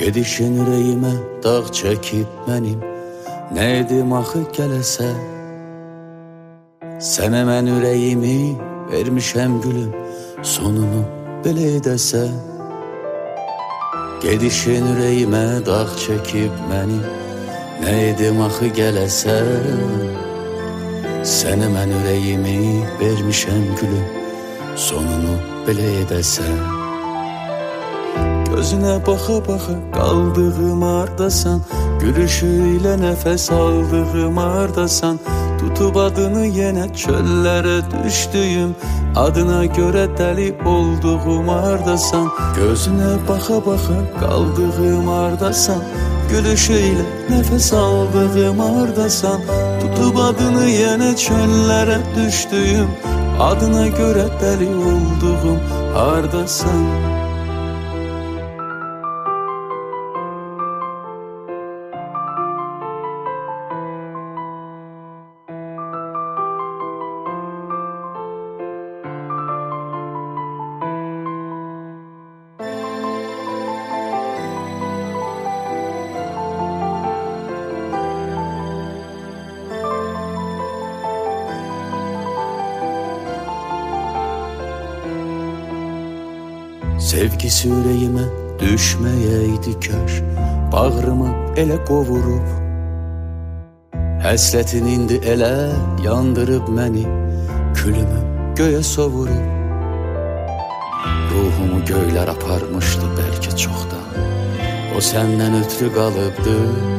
Gedişin ürəyimə dağ çəkib mənim, nə edim axı gələsə. Sənə mən ürəyimi vermişəm gülüm, sonunu belə edəsə. Gedişin ürəyimə dağ çəkib mənim, nə edim axı gələsə. Sənə mən ürəyimi vermişəm gülüm, sonunu belə edəsə. Gözünə baxa-baxa qaldığım ardasan, gülüşü ilə nəfəs aldığım ardasan. Tutub adını yenə çöllərə düşdüyüm, adına görə dəli olduğum ardasan. Gözünə baxa-baxa qaldığım ardasan, gülüşü ilə nəfəs aldığım ardasan. Tutub adını yenə çöllərə düşdüyüm, adına görə dəli olduğum ardasan. Sevgisi ürəyimə düşməyəydi kaş, bağrımı elə qovurub. Həsrətin indi elə yandırıb məni, külümü göyə sovurub. Ruhumu göylər aparmışdı bəlkə çoxdan, o səndən ötürü qalıbdı.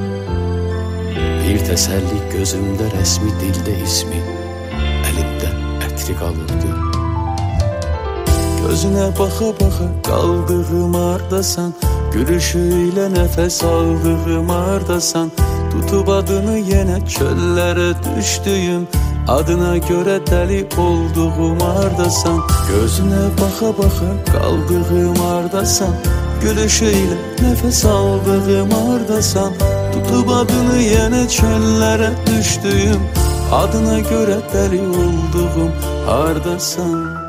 Bir təsəlli gözümdə rəsmi, dildə ismi, əlimdə ətri qalıbdı. Gözünə baxa-baxa qaldığım ardasan, gülüşü ilə nəfəs aldığım ardasan. Tutub adını yenə çöllərə düşdüyüm, adına görə dəli olduğum ardasan. Gözünə baxa-baxa qaldığım ardasan, gülüşü ilə nəfəs aldığım ardasan. Tutub adını yenə çöllərə düşdüyüm, adına görə dəli olduğum ardasan.